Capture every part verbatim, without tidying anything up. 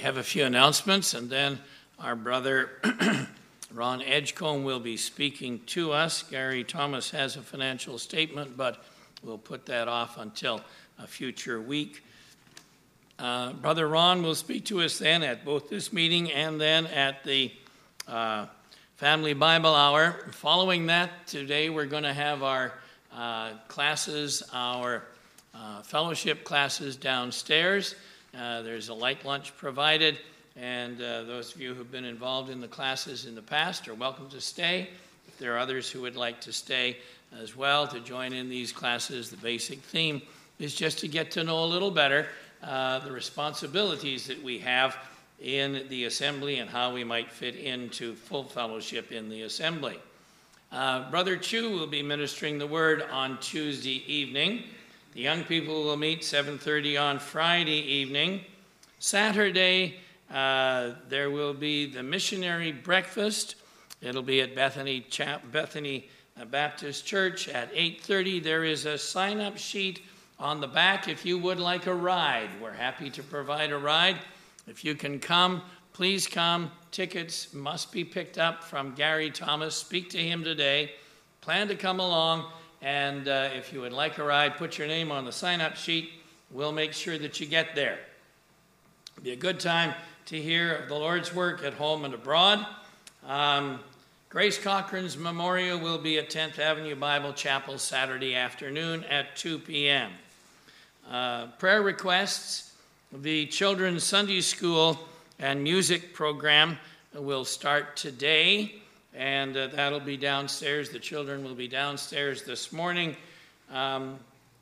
have a few announcements, and then our brother Ron Edgecombe will be speaking to us. Gary Thomas has a financial statement, but we'll put that off until a future week. Uh, Brother Ron will speak to us then at both this meeting and then at the uh, Family Bible Hour. Following that, today we're going to have our uh, classes, our uh, fellowship classes downstairs. Uh, there's a light lunch provided, and uh, those of you who've been involved in the classes in the past are welcome to stay. If there are others who would like to stay as well to join in these classes, the basic theme is just to get to know a little better uh, the responsibilities that we have in the assembly and how we might fit into full fellowship in the assembly. Uh, Brother Chu will be ministering the word on Tuesday evening. The young people will meet seven thirty on Friday evening. Saturday, uh, there will be the missionary breakfast. It'll be at Bethany, Chap- Bethany Baptist Church at eight thirty. There is a sign-up sheet on the back if you would like a ride. We're happy to provide a ride. If you can come, please come. Tickets must be picked up from Gary Thomas. Speak to him today. Plan to come along. And uh, if you would like a ride, put your name on the sign-up sheet. We'll make sure that you get there. It'll be a good time to hear of the Lord's work at home and abroad. Um, Grace Cochran's memorial will be at tenth Avenue Bible Chapel Saturday afternoon at two p.m. Uh, prayer requests. The Children's Sunday School and Music program will start today, and uh, that'll be downstairs. The children will be downstairs this morning. Um,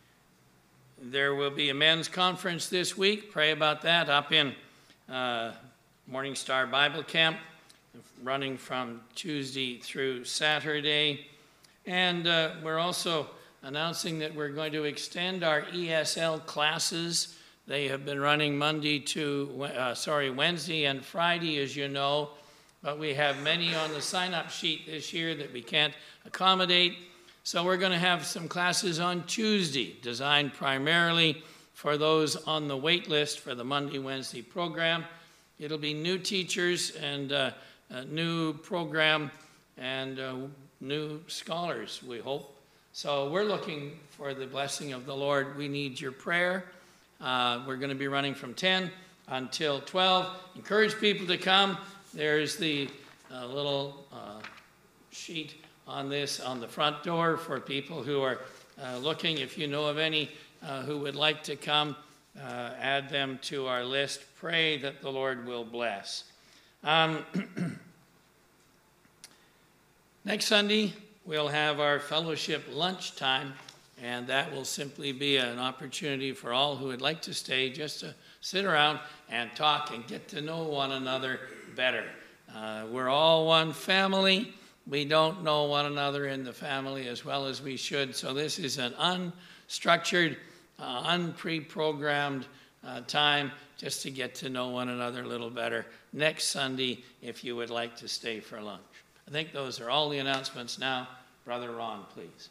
there will be a men's conference this week. Pray about that up in uh, Morning Star Bible Camp, running from Tuesday through Saturday. And uh, we're also announcing that we're going to extend our E S L classes. They have been running Monday to, uh, sorry, Wednesday and Friday, as you know. But we have many on the sign-up sheet this year that we can't accommodate. So we're going to have some classes on Tuesday, designed primarily for those on the wait list for the Monday, Wednesday program. It'll be new teachers and uh, a new program and uh, new scholars, we hope. So we're looking for the blessing of the Lord. We need your prayer. Uh, we're going to be running from ten until twelve. Encourage people to come. There's the uh, little uh, sheet on this on the front door for people who are uh, looking. If you know of any uh, who would like to come, uh, add them to our list. Pray that the Lord will bless. Um, next Sunday, we'll have our fellowship lunchtime, and that will simply be an opportunity for all who would like to stay just to sit around and talk and get to know one another better. Uh, we're all one family. We don't know one another in the family as well as we should, so this is an unstructured, uh, unpre-programmed uh, time just to get to know one another a little better next Sunday if you would like to stay for lunch. I think those are all the announcements now. Brother Ron, please.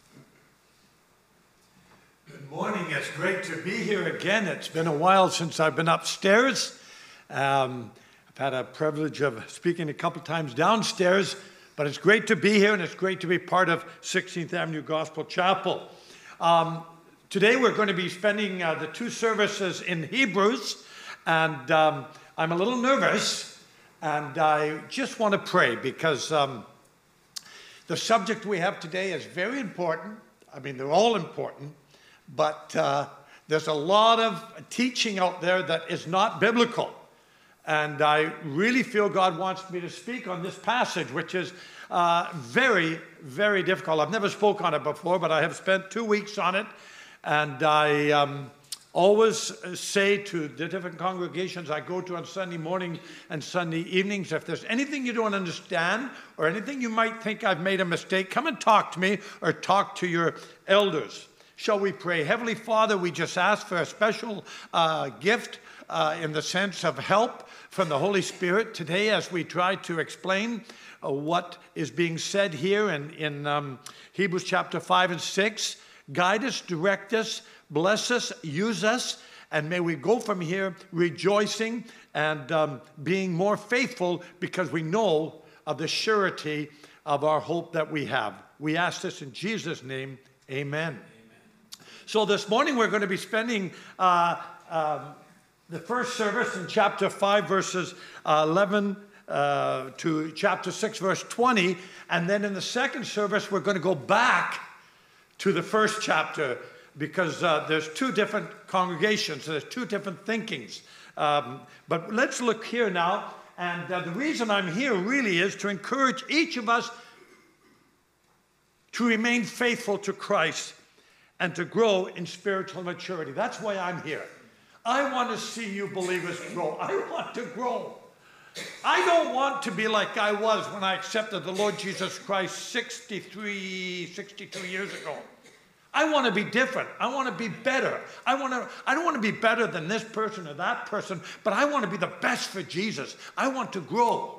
Good morning. It's great to be here again. It's been a while since I've been upstairs. Um, I've had a privilege of speaking a couple times downstairs, but it's great to be here, and it's great to be part of sixteenth Avenue Gospel Chapel. Um, today we're going to be spending uh, the two services in Hebrews, and um, I'm a little nervous, and I just want to pray because um, the subject we have today is very important. I mean, they're all important. But uh, there's a lot of teaching out there that is not biblical. And I really feel God wants me to speak on this passage, which is uh, very, very difficult. I've never spoke on it before, but I have spent two weeks on it. And I um, always say to the different congregations I go to on Sunday morning and Sunday evenings, if there's anything you don't understand or anything you might think I've made a mistake, come and talk to me or talk to your elders. Shall we pray? Heavenly Father, we just ask for a special uh, gift uh, in the sense of help from the Holy Spirit today as we try to explain uh, what is being said here in, in um, Hebrews chapter five and six. Guide us, direct us, bless us, use us, And may we go from here rejoicing and um, being more faithful because we know of the surety of our hope that we have. We ask this in Jesus' name, amen. Amen. So this morning we're going to be spending uh, um, the first service in chapter five, verses uh, eleven uh, to chapter six, verse twenty. And then in the second service, we're going to go back to the first chapter because uh, there's two different congregations. There's two different thinkings. Um, but let's look here now. And uh, the reason I'm here really is to encourage each of us to remain faithful to Christ and to grow in spiritual maturity. That's why I'm here. I want to see you believers grow. I want to grow. I don't want to be like I was when I accepted the Lord Jesus Christ sixty-three, sixty-two years ago. I want to be different. I want to be better. I want to, I don't want to be better than this person or that person, but I want to be the best for Jesus. I want to grow.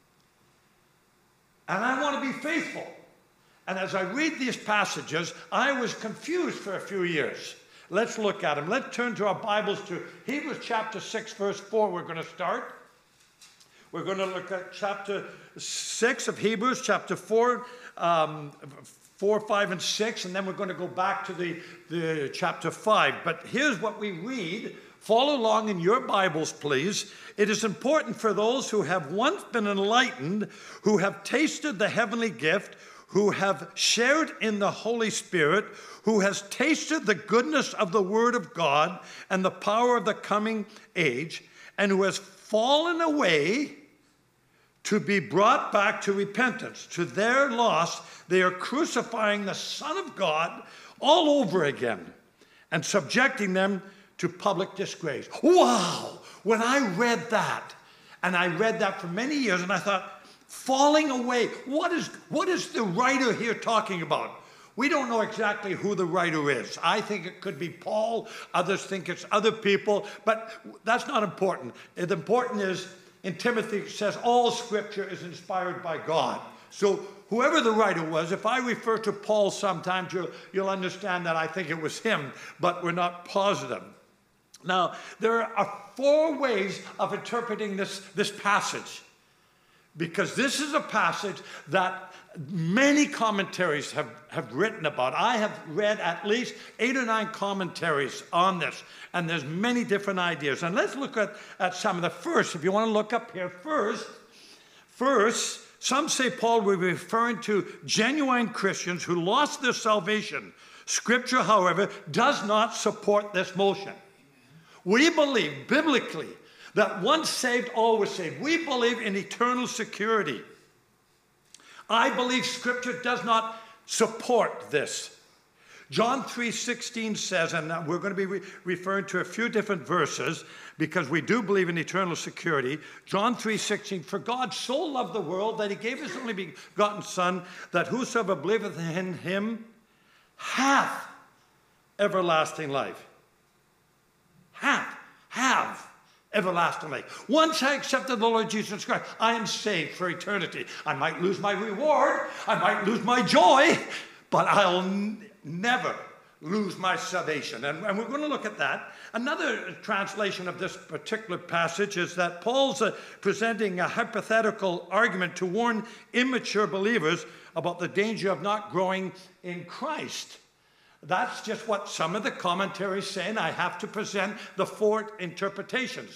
And I want to be faithful. And as I read these passages, I was confused for a few years. Let's look at them. Let's turn to our Bibles to Hebrews chapter six, verse four. We're going to start. We're going to look at chapter six of Hebrews, chapter four, um, four, five, and six, and then we're going to go back to the, the chapter five. But here's what we read. Follow along in your Bibles, please. It is important for those who have once been enlightened, who have tasted the heavenly gift, who have shared in the Holy Spirit, who has tasted the goodness of the Word of God and the power of the coming age, and who has fallen away to be brought back to repentance. To their loss, they are crucifying the Son of God all over again and subjecting them to public disgrace. Wow! When I read that, and I read that for many years, and I thought, falling away. What is, what is the writer here talking about? We don't know exactly who the writer is. I think it could be Paul. Others think it's other people. But that's not important. The important is, in Timothy, it says all Scripture is inspired by God. So whoever the writer was, if I refer to Paul sometimes, you'll, you'll understand that I think it was him. But we're not positive. Now, there are four ways of interpreting this, this passage. Because this is a passage that many commentaries have, have written about. I have read at least eight or nine commentaries on this, and there's many different ideas. And let's look at, at some of the first. If you want to look up here first, first, some say Paul was referring to genuine Christians who lost their salvation. Scripture, however, does not support this motion. We believe biblically that once saved, always saved. We believe in eternal security. I believe Scripture does not support this. John three sixteen says, and we're going to be re- referring to a few different verses because we do believe in eternal security. John three sixteen, for God so loved the world that he gave his only begotten Son, that whosoever believeth in him hath everlasting life. Hath, have. Everlasting life. Once I accepted the Lord Jesus Christ, I am saved for eternity. I might lose my reward, I might lose my joy, but I'll n- never lose my salvation. And, and we're going to look at that. Another translation of this particular passage is that Paul's uh, presenting a hypothetical argument to warn immature believers about the danger of not growing in Christ. That's just what some of the commentaries say, and I have to present the four interpretations.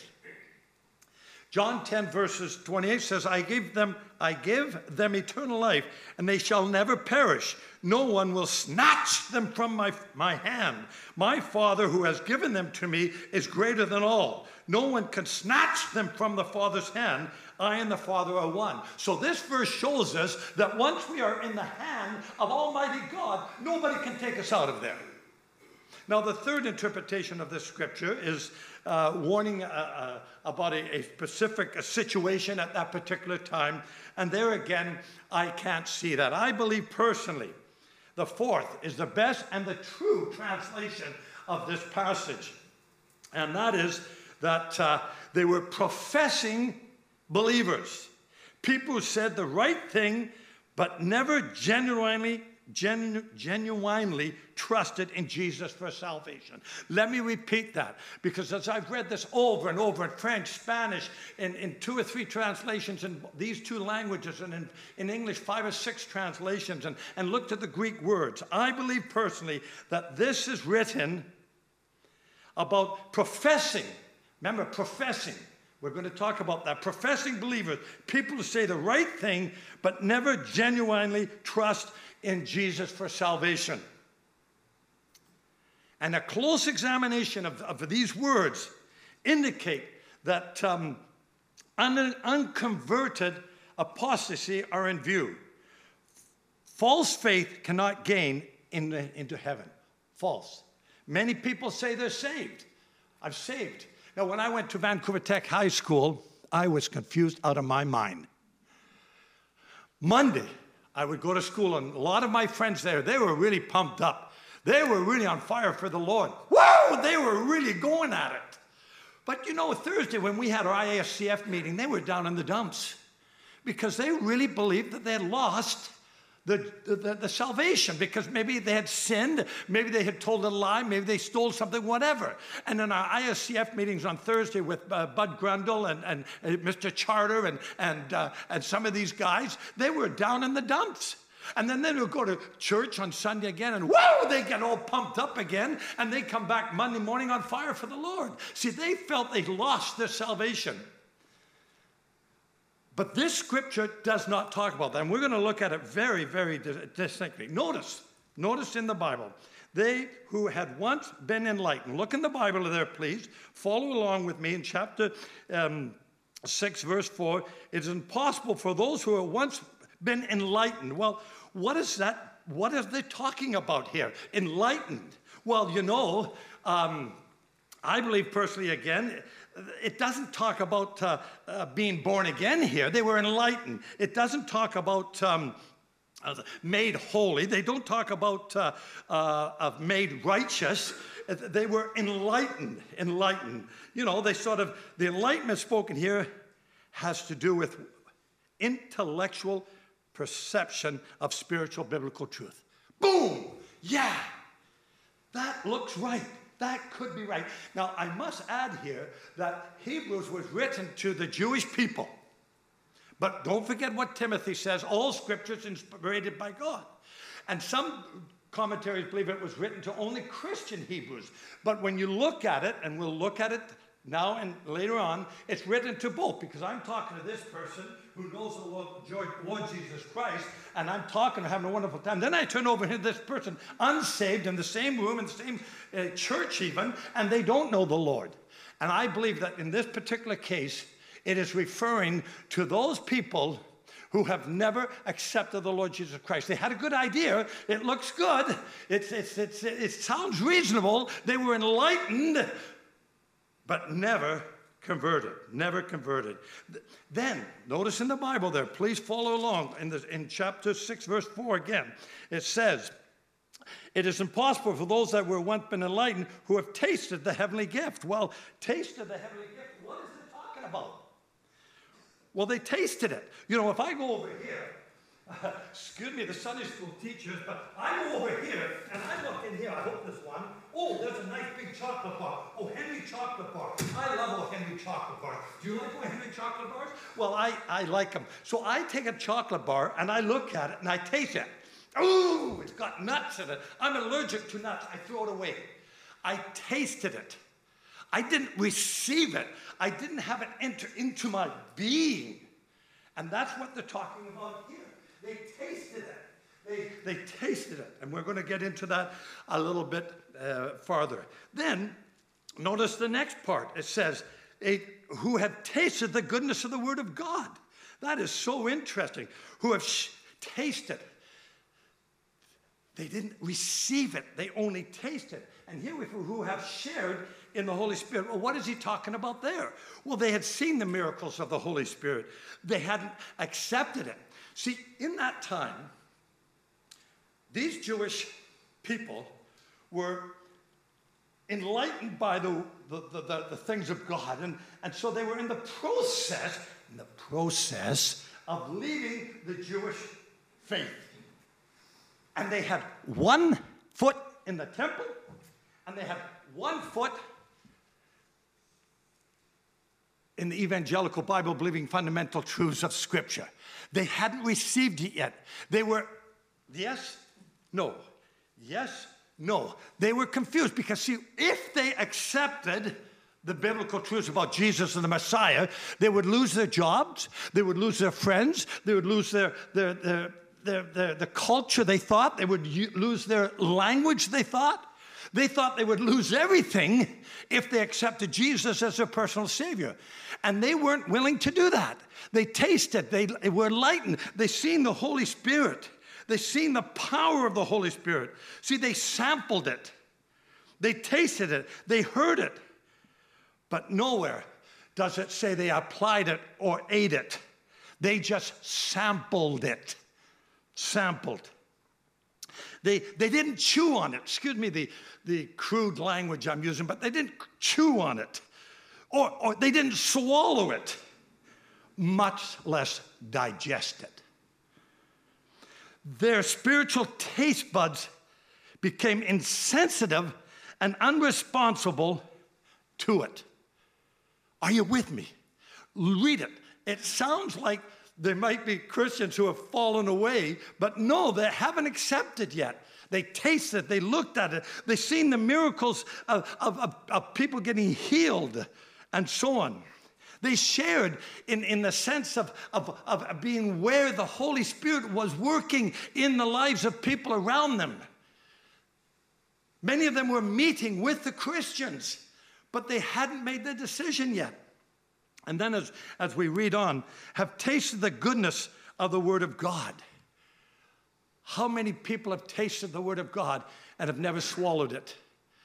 John ten, verses twenty-eight says, I give them, I give them eternal life, and they shall never perish. No one will snatch them from my, my hand. My Father who has given them to me is greater than all. No one can snatch them from the Father's hand. I and the Father are one. So this verse shows us that once we are in the hand of Almighty God, nobody can take us out of there. Now, the third interpretation of this scripture is uh, warning uh, uh, about a, a specific a situation at that particular time. And there again, I can't see that. I believe personally, the fourth is the best and the true translation of this passage. And that is that uh, they were professing believers. People who said the right thing, but never genuinely genu- genuinely trusted in Jesus for salvation. Let me repeat that, because as I've read this over and over in French, Spanish, in, in two or three translations in these two languages, and in, in English, five or six translations, and, and looked at the Greek words, I believe personally that this is written about professing. Remember, professing. We're going to talk about that. Professing believers, people who say the right thing, but never genuinely trust in Jesus for salvation. And a close examination of, of these words indicate that um, un- unconverted apostasy are in view. False faith cannot gain in the, into heaven. False. Many people say they're saved. I'm saved. Now, when I went to Vancouver Tech High School, I was confused out of my mind. Monday, I would go to school, and a lot of my friends there, they were really pumped up. They were really on fire for the Lord. Woo! They were really going at it. But you know, Thursday, when we had our I A S C F meeting, they were down in the dumps because they really believed that they had lost The, the, the salvation, because maybe they had sinned, maybe they had told a lie, maybe they stole something, whatever. And in our I S C F meetings on Thursday with uh, Bud Grundle and, and uh, Mister Charter and, and, uh, and some of these guys, they were down in the dumps. And then they would go to church on Sunday again, and whoa, they get all pumped up again, and they come back Monday morning on fire for the Lord. See, they felt they lost their salvation. But this scripture does not talk about that. And we're going to look at it very, very distinctly. Notice, notice in the Bible, they who had once been enlightened. Look in the Bible there, please. Follow along with me in chapter um, six, verse four. It is impossible for those who have once been enlightened. Well, what is that? What are they talking about here? Enlightened. Well, you know, um, I believe personally, again, it doesn't talk about uh, uh, being born again here. They were enlightened. It doesn't talk about um, uh, made holy. They don't talk about uh, uh, of made righteous. They were enlightened, enlightened. You know, they sort of, the enlightenment spoken here has to do with intellectual perception of spiritual biblical truth. Boom! Yeah! That looks right. That could be right. Now, I must add here that Hebrews was written to the Jewish people. But don't forget what Timothy says, all scripture is inspired by God. And some commentaries believe it was written to only Christian Hebrews. But when you look at it, and we'll look at it now and later on, it's written to both, because I'm talking to this person who knows the Lord, Lord Jesus Christ, and I'm talking to having a wonderful time. Then I turn over to this person, unsaved, in the same room, in the same uh, church even, and they don't know the Lord. And I believe that in this particular case, it is referring to those people who have never accepted the Lord Jesus Christ. They had a good idea. It looks good. It's, it's, it's, it sounds reasonable. They were enlightened, but never converted, never converted. Then, notice in the Bible there, please follow along, in, the, in chapter six, verse four again, it says, it is impossible for those that were once been enlightened who have tasted the heavenly gift. Well, tasted the heavenly gift, what is it talking about? Well, they tasted it. You know, if I go over here, Uh, excuse me, the Sunday school teachers, but I go over here and I look in here. I hope this one. Oh, there's a nice big chocolate bar. Oh, Henry chocolate bar. I love oh, Henry chocolate bar. Do you like oh, Henry chocolate bars? Well, I, I like them. So I take a chocolate bar and I look at it and I taste it. Oh, it's got nuts in it. I'm allergic to nuts. I throw it away. I tasted it. I didn't receive it. I didn't have it enter into my being. And that's what they're talking about here. They tasted it. They, they tasted it. And we're going to get into that a little bit uh, farther. Then, notice the next part. It says, a, who have tasted the goodness of the word of God. That is so interesting. Who have sh- tasted. They didn't receive it. They only tasted it. And here we who have shared in the Holy Spirit. Well, what is he talking about there? Well, they had seen the miracles of the Holy Spirit. They hadn't accepted it. See, in that time, these Jewish people were enlightened by the, the, the, the, the things of God. And, and so they were in the process, in the process of leaving the Jewish faith. And they had one foot in the temple, and they had one foot in the evangelical Bible-believing fundamental truths of Scripture. They hadn't received it yet. They were, yes, no, yes, no. They were confused because, see, if they accepted the biblical truths about Jesus and the Messiah, they would lose their jobs, they would lose their friends, they would lose their, their, their, their, their the culture they thought, they would u- lose their language they thought. They thought they would lose everything if they accepted Jesus as their personal Savior. And they weren't willing to do that. They tasted, they, they were enlightened, they seen the Holy Spirit. They seen the power of the Holy Spirit. See, they sampled it. They tasted it. They heard it. But nowhere does it say they applied it or ate it. They just sampled it. Sampled. They, they didn't chew on it. Excuse me the, the crude language I'm using, but they didn't chew on it. Or, or they didn't swallow it, much less digest it. Their spiritual taste buds became insensitive and unresponsive to it. Are you with me? Read it. It sounds like there might be Christians who have fallen away, but no, they haven't accepted yet. They tasted it, they looked at it, they've seen the miracles of, of, of, of people getting healed and so on. They shared in, in the sense of, of, of being where the Holy Spirit was working in the lives of people around them. Many of them were meeting with the Christians, but they hadn't made the decision yet. And then as, as we read on, have tasted the goodness of the Word of God. How many people have tasted the Word of God and have never swallowed it?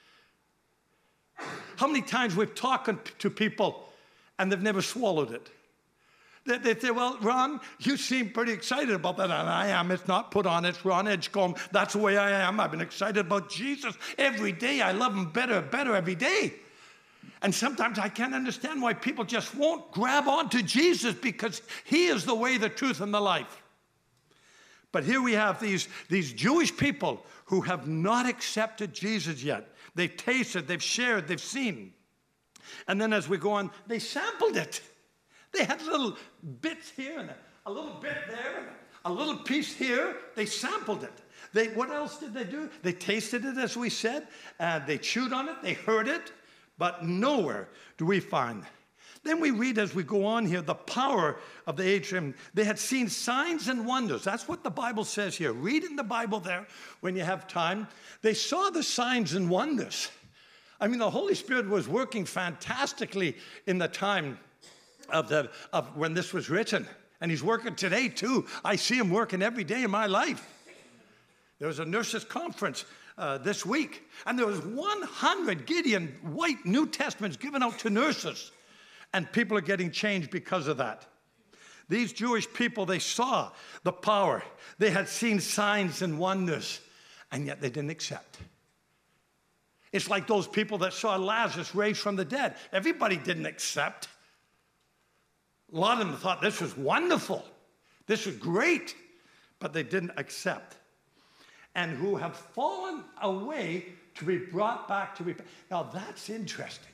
How many times we've talked to people and they've never swallowed it? They, they say, well, Ron, you seem pretty excited about that. And I am. It's not put on. It's Ron Edgecombe. That's the way I am. I've been excited about Jesus every day. I love him better and better every day. And sometimes I can't understand why people just won't grab onto Jesus, because he is the way, the truth, and the life. But here we have these, these Jewish people who have not accepted Jesus yet. They've tasted, they've shared, they've seen. And then as we go on, they sampled it. They had little bits here and a, a little bit there and a little piece here. They sampled it. They, what else did they do? They tasted it, as we said. Uh, they chewed on it. They heard it. But nowhere do we find. Then we read as we go on here, the power of the age. They had seen signs and wonders. That's what the Bible says here. Read in the Bible there when you have time. They saw the signs and wonders. I mean, the Holy Spirit was working fantastically in the time of, the, of when this was written. And he's working today too. I see him working every day of my life. There was a nurses' conference Uh, this week, and there was one hundred Gideon white New Testaments given out to nurses, and people are getting changed because of that. These Jewish people, they saw the power. They had seen signs and wonders, and yet they didn't accept. It's like those people that saw Lazarus raised from the dead. Everybody didn't accept. A lot of them thought this was wonderful. This was great, but they didn't accept. And who have fallen away to be brought back to repent. Now that's interesting.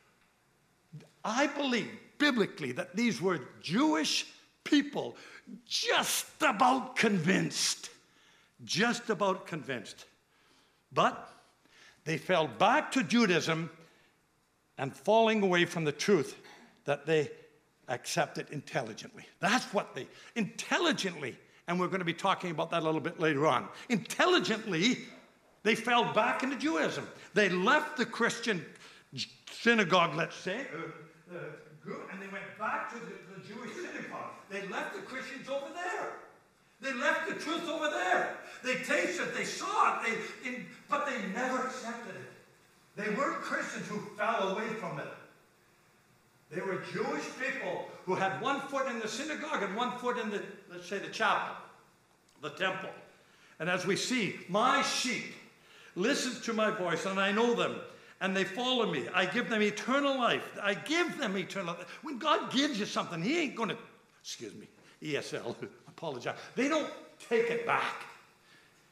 I believe biblically that these were Jewish people just about convinced. Just about convinced. But they fell back to Judaism and falling away from the truth that they accepted intelligently. That's what they, intelligently. And we're going to be talking about that a little bit later on. Intelligently, they fell back into Judaism. They left the Christian synagogue, let's say, uh, uh, and they went back to the, the Jewish synagogue. They left the Christians over there. They left the truth over there. They tasted, they saw it, they, in, but they never accepted it. They weren't Christians who fell away from it. They were Jewish people who had one foot in the synagogue and one foot in the, let's say, the chapel, the temple. And as we see, my sheep listen to my voice, and I know them, and they follow me. I give them eternal life. I give them eternal life. When God gives you something, he ain't going to, excuse me, E S L, apologize. They don't take it back.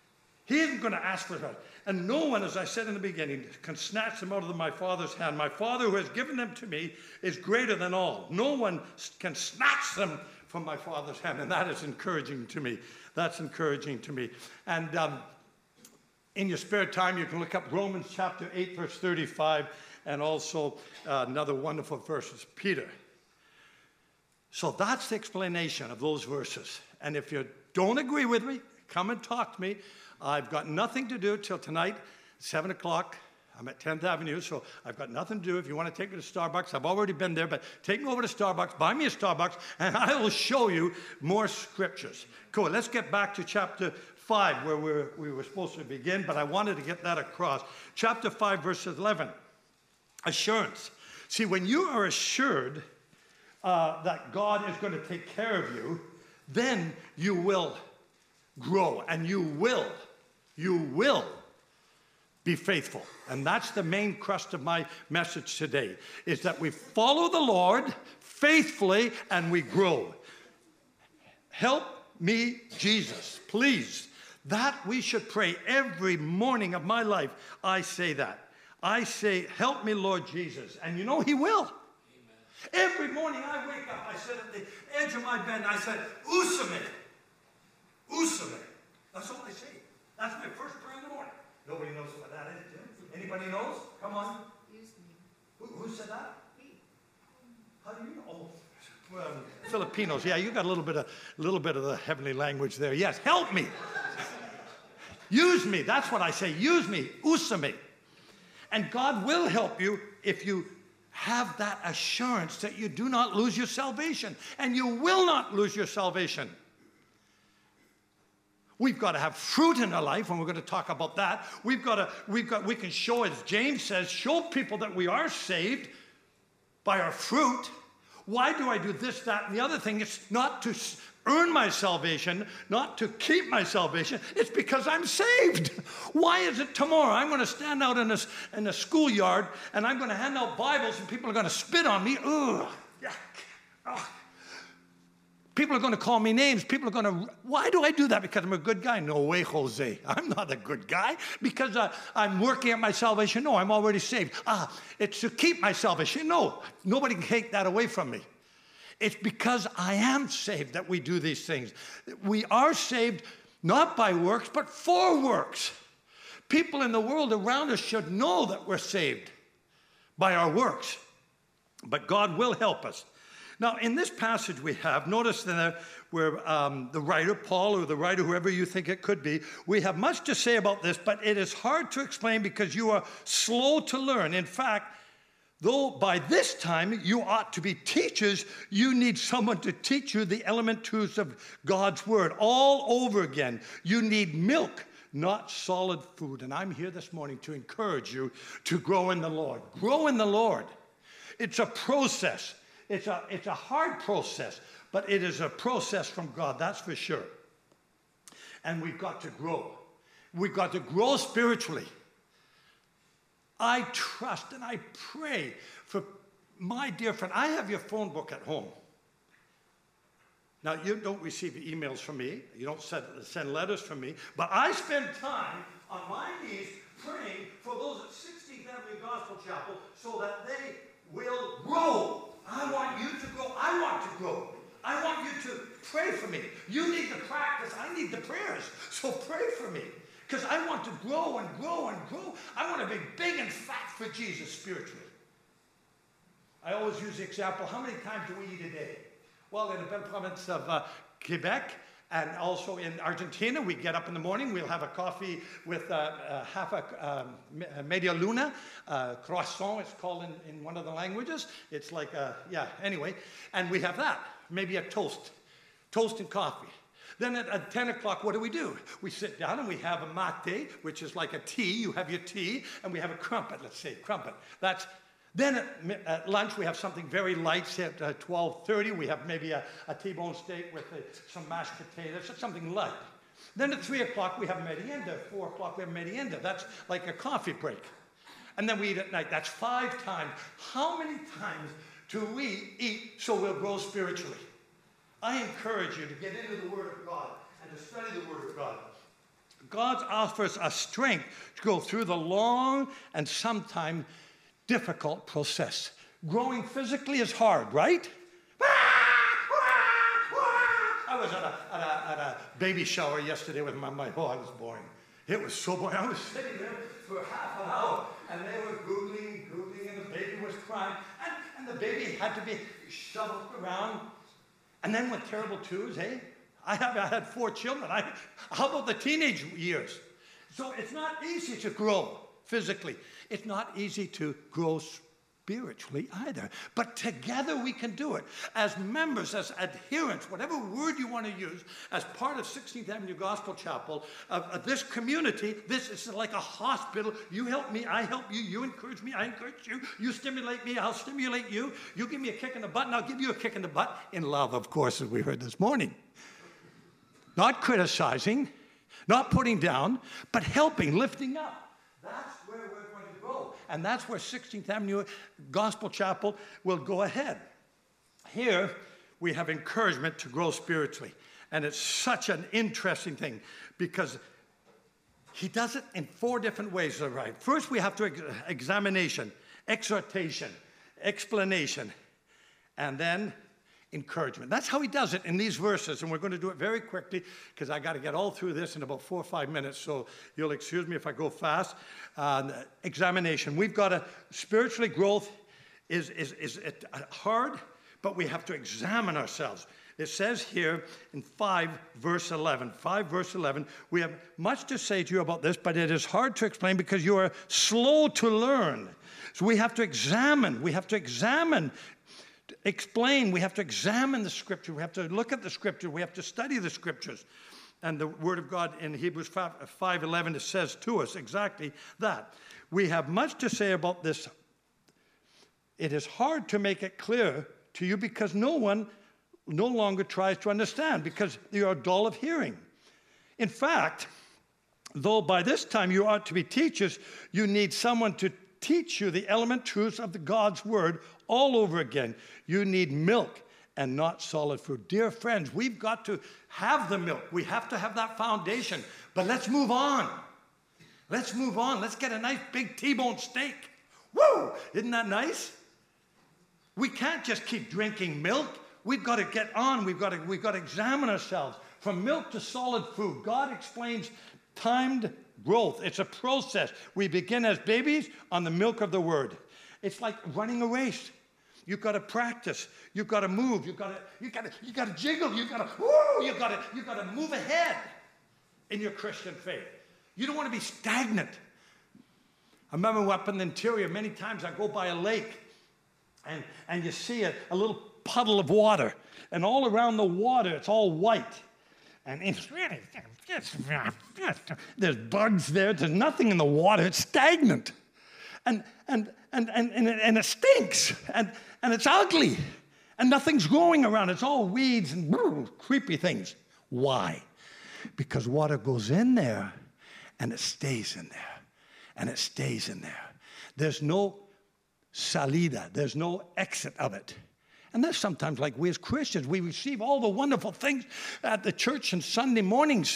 He isn't going to ask for it. And no one, as I said in the beginning, can snatch them out of my Father's hand. My Father who has given them to me is greater than all. No one can snatch them from my Father's hand. And that is encouraging to me. That's encouraging to me. And um, in your spare time, you can look up Romans chapter eight, verse thirty-five, and also uh, another wonderful verse is Peter. So that's the explanation of those verses. And if you don't agree with me, come and talk to me. I've got nothing to do till tonight, seven o'clock. I'm at tenth Avenue, so I've got nothing to do. If you want to take me to Starbucks, I've already been there, but take me over to Starbucks, buy me a Starbucks, and I will show you more scriptures. Cool. Let's get back to chapter five, where we're, we were supposed to begin, but I wanted to get that across. Chapter five, verse eleven. Assurance. See, when you are assured uh, that God is going to take care of you, then you will grow, and you will, you will be faithful. And that's the main crust of my message today, is that we follow the Lord faithfully and we grow. Help me, Jesus, please. That we should pray every morning of my life. I say that. I say, help me, Lord Jesus. And you know he will. Amen. Every morning I wake up, I sit at the edge of my bed and I said, Usame. Usame. That's all I say. That's my first prayer in the morning. Nobody knows what that is, Jim. Anybody knows? Come on. Use me. Who, who said that? Me. How do you know? Oh, well, Filipinos. Yeah, you got a little bit of a little bit of the heavenly language there. Yes, help me. Use me. That's what I say. Use me. Usame. And God will help you if you have that assurance that you do not lose your salvation. And you will not lose your salvation. We've got to have fruit in our life, and we're going to talk about that. We've got to, we've got, we can show, as James says, show people that we are saved by our fruit. Why do I do this, that, and the other thing? It's not to earn my salvation, not to keep my salvation. It's because I'm saved. Why is it tomorrow I'm going to stand out in a, in a schoolyard, and I'm going to hand out Bibles, and people are going to spit on me? Ugh. Yuck. Ugh. People are going to call me names. People are going to, why do I do that? Because I'm a good guy? No way, Jose. I'm not a good guy. Because uh, I'm working at my salvation? No, I'm already saved. Ah, it's to keep my salvation? No, nobody can take that away from me. It's because I am saved that we do these things. We are saved not by works, but for works. People in the world around us should know that we're saved by our works. But God will help us. Now, in this passage we have, notice that where um, the writer, Paul, or the writer, whoever you think it could be, we have much to say about this, but it is hard to explain because you are slow to learn. In fact, though by this time you ought to be teachers, you need someone to teach you the element truths of God's word all over again. You need milk, not solid food. And I'm here this morning to encourage you to grow in the Lord. Grow in the Lord. It's a process. It's a, it's a hard process, but it is a process from God, that's for sure. And we've got to grow. We've got to grow spiritually. I trust and I pray for my dear friend. I have your phone book at home. Now, you don't receive emails from me. You don't send, send letters from me. But I spend time on my knees praying for those at sixteenth Avenue Gospel Chapel so that they will grow. I want you to grow. I want to grow. I want you to pray for me. You need the practice. I need the prayers. So pray for me. Because I want to grow and grow and grow. I want to be big and fat for Jesus spiritually. I always use the example, how many times do we eat a day? Well, in the Belle province of uh, Quebec, and also in Argentina, we get up in the morning, we'll have a coffee with uh, uh, half a um, media luna, uh, croissant, it's called in, in one of the languages. It's like, a, yeah, anyway. And we have that, maybe a toast, toast and coffee. Then at, at ten o'clock, what do we do? We sit down and we have a mate, which is like a tea. You have your tea, and we have a crumpet, let's say, crumpet. That's Then at, at lunch, we have something very light. Say at uh, twelve thirty, we have maybe a, a T-bone steak with uh, some mashed potatoes, something light. Then at three o'clock, we have merienda. four o'clock, we have merienda. That's like a coffee break. And then we eat at night. That's five times. How many times do we eat so we'll grow spiritually? I encourage you to get into the Word of God and to study the Word of God. God offers us strength to go through the long and sometimes difficult process. Growing physically is hard, right? I was at a, at a, at a baby shower yesterday with my, my, oh, I was boring. It was so boring. I was sitting there for half an hour, and they were googling, googling, and the baby was crying, and, and the baby had to be shoveled around. And then with terrible twos, hey? I, have, I had four children. I, how about the teenage years? So it's not easy to grow physically. It's not easy to grow spiritually either. But together we can do it. As members, as adherents, whatever word you want to use, as part of sixteenth Avenue Gospel Chapel, of, of this community, this is like a hospital. You help me, I help you. You encourage me, I encourage you. You stimulate me, I'll stimulate you. You give me a kick in the butt, and I'll give you a kick in the butt. In love, of course, as we heard this morning. Not criticizing, not putting down, but helping, lifting up. That's where we're going to go. And that's where sixteenth Avenue Gospel Chapel will go ahead. Here, we have encouragement to grow spiritually. And it's such an interesting thing because he does it in four different ways, all right. First, we have to ex- examination, exhortation, explanation, and then encouragement. That's how he does it in these verses, and we're going to do it very quickly because I got to get all through this in about four or five minutes, so you'll excuse me if I go fast. Uh, examination. We've got to, spiritually growth is, is, is hard, but we have to examine ourselves. It says here in five verse eleven, five verse eleven, we have much to say to you about this, but it is hard to explain because you are slow to learn. So we have to examine, we have to examine explain, we have to examine the scripture, we have to look at the scripture, we have to study the scriptures. And the word of God in Hebrews five eleven, it says to us exactly that. We have much to say about this. It is hard to make it clear to you because no one no longer tries to understand because you are dull of hearing. In fact, though by this time you ought to be teachers, you need someone to teach you the element truths of the God's word all over again. You need milk and not solid food. Dear friends, we've got to have the milk. We have to have that foundation. But let's move on. Let's move on. Let's get a nice big T-bone steak. Woo! Isn't that nice? We can't just keep drinking milk. We've got to get on. We've got to, we've got to examine ourselves. From milk to solid food. God explains timed growth. It's a process. We begin as babies on the milk of the word. It's like running a race. You've got to practice. You've got to move. You've got to, you got to, you got to jiggle. You've got to, woo! You've got to, you've got to move ahead in your Christian faith. You don't want to be stagnant. I remember up in the interior, many times I go by a lake and, and you see a, a little puddle of water. And all around the water, it's all white. And it's really, it's, there's bugs there. There's nothing in the water. It's stagnant. And, and, and, and, and, it, and it stinks. And, and it's ugly. And nothing's growing around. It's all weeds and brr, creepy things. Why? Because water goes in there and it stays in there. And it stays in there. There's no salida. There's no exit of it. And that's sometimes like we as Christians. We receive all the wonderful things at the church and Sunday mornings.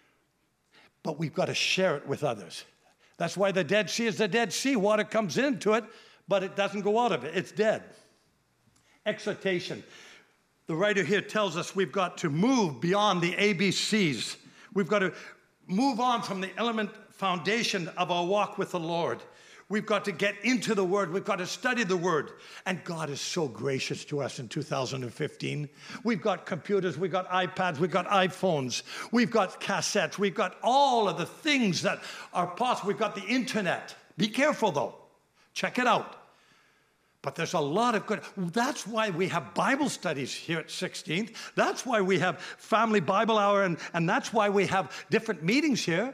But we've got to share it with others. That's why the Dead Sea is the Dead Sea. Water comes into it, but it doesn't go out of it. It's dead. Exhortation. The writer here tells us we've got to move beyond the A B Cs. We've got to move on from the element foundation of our walk with the Lord. We've got to get into the Word. We've got to study the Word. And God is so gracious to us in two thousand fifteen. We've got computers. We've got iPads. We've got iPhones. We've got cassettes. We've got all of the things that are possible. We've got the internet. Be careful, though. Check it out. But there's a lot of good. That's why we have Bible studies here at sixteenth. That's why we have Family Bible Hour, and, and that's why we have different meetings here.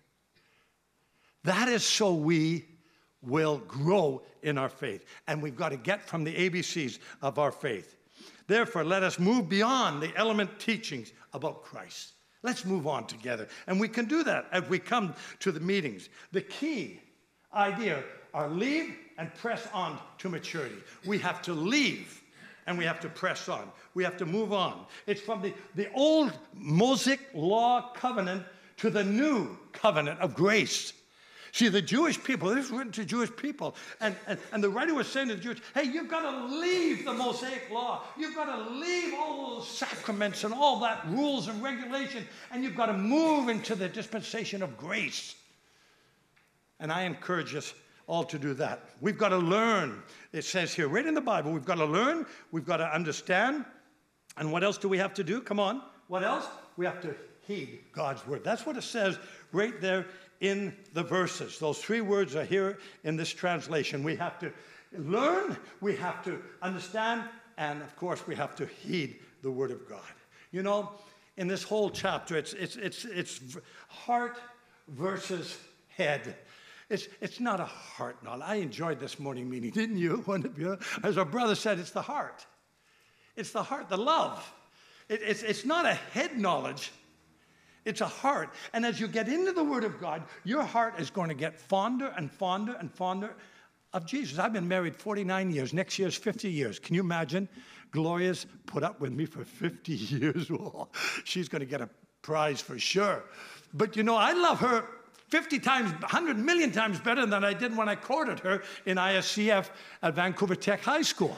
That is so we will grow in our faith. And we've got to get from the A B Cs of our faith. Therefore, let us move beyond the element teachings about Christ. Let's move on together. And we can do that as we come to the meetings. The key idea are leave and press on to maturity. We have to leave and we have to press on. We have to move on. It's from the, the old Mosaic law covenant to the new covenant of grace. See, the Jewish people, this is written to Jewish people, and, and, and the writer was saying to the Jews, hey, you've got to leave the Mosaic law. You've got to leave all those sacraments and all that rules and regulation, and you've got to move into the dispensation of grace. And I encourage us all to do that. We've got to learn. It says here, right in the Bible, we've got to learn, we've got to understand, and what else do we have to do? Come on. What else? We have to heed God's word. That's what it says right there in the verses. Those three words are here in this translation. We have to learn, we have to understand, and of course we have to heed the word of God. You know, in this whole chapter, it's it's it's it's heart versus head. It's it's not a heart knowledge. I enjoyed this morning meeting, didn't you? One of you, as our brother said, it's the heart. It's the heart, the love. It, it's it's not a head knowledge. It's a heart. And as you get into the Word of God, your heart is going to get fonder and fonder and fonder of Jesus. I've been married forty-nine years. Next year's fifty years. Can you imagine? Gloria's put up with me for fifty years. Oh, she's going to get a prize for sure. But you know, I love her fifty times, one hundred million times better than I did when I courted her in I S C F at Vancouver Tech High School.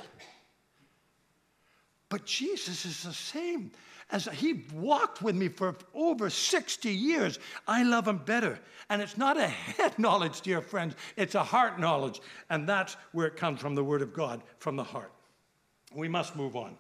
But Jesus is the same. As he walked with me for over sixty years, I love him better. And it's not a head knowledge, dear friends. It's a heart knowledge. And that's where it comes from, the Word of God, from the heart. We must move on.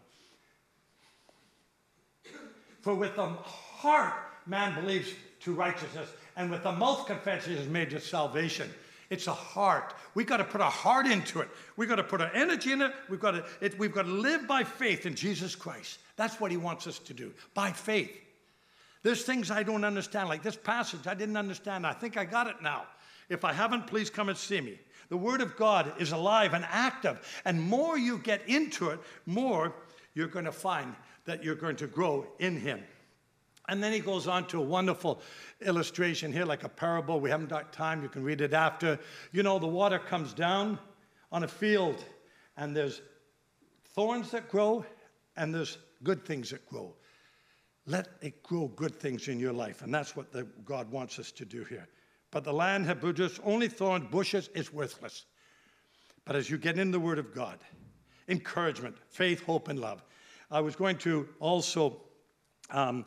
For with the heart man believes to righteousness, and with the mouth confession is made to salvation. It's a heart. We've got to put our heart into it. We've got to put our energy in it. We've got to, it, we've got to live by faith in Jesus Christ. That's what he wants us to do, by faith. There's things I don't understand, like this passage I didn't understand. I think I got it now. If I haven't, please come and see me. The Word of God is alive and active, and more you get into it, more you're going to find that you're going to grow in him. And then he goes on to a wonderful illustration here, like a parable. We haven't got time. You can read it after. You know, the water comes down on a field, and there's thorns that grow, and there's good things that grow. Let it grow good things in your life, and that's what the, God wants us to do here. But the land that produces only thorns, bushes, is worthless. But as you get in the Word of God, encouragement, faith, hope, and love. I was going to also Um,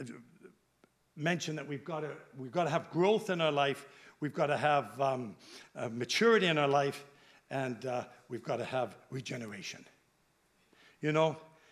mention that we've got to we've got to have growth in our life. We've got to have um, uh, maturity in our life, and uh, we've got to have regeneration. You know,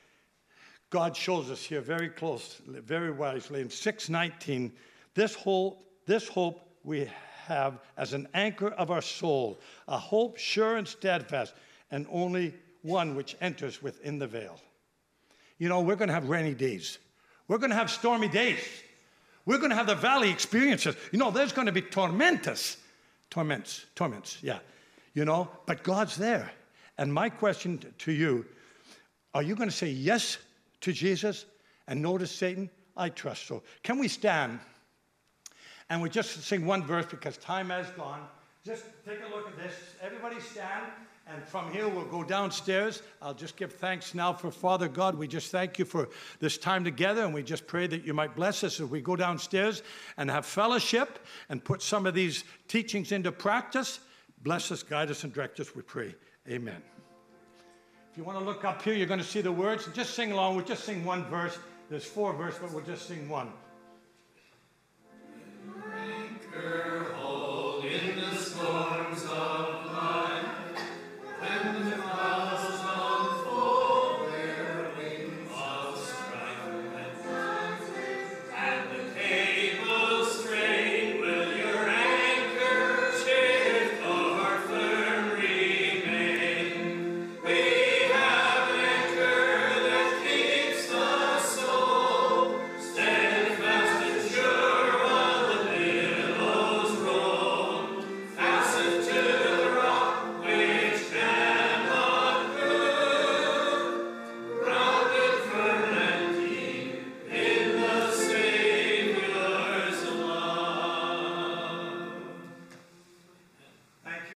God shows us here very close, very wisely in six nineteen. This whole this hope we have as an anchor of our soul, a hope sure and steadfast, and only one which enters within the veil. You know, we're going to have rainy days. We're going to have stormy days. We're going to have the valley experiences. You know, there's going to be tormentos. Torments, torments, yeah. You know, but God's there. And my question to you, are you going to say yes to Jesus and no to Satan? I trust so. Can we stand? And we just sing one verse because time has gone. Just take a look at this. Everybody stand. And from here, we'll go downstairs. I'll just give thanks now for Father God. We just thank you for this time together, and we just pray that you might bless us as we go downstairs and have fellowship and put some of these teachings into practice. Bless us, guide us, and direct us, we pray. Amen. If you want to look up here, you're going to see the words. Just sing along. We'll just sing one verse. There's four verses, but we'll just sing one.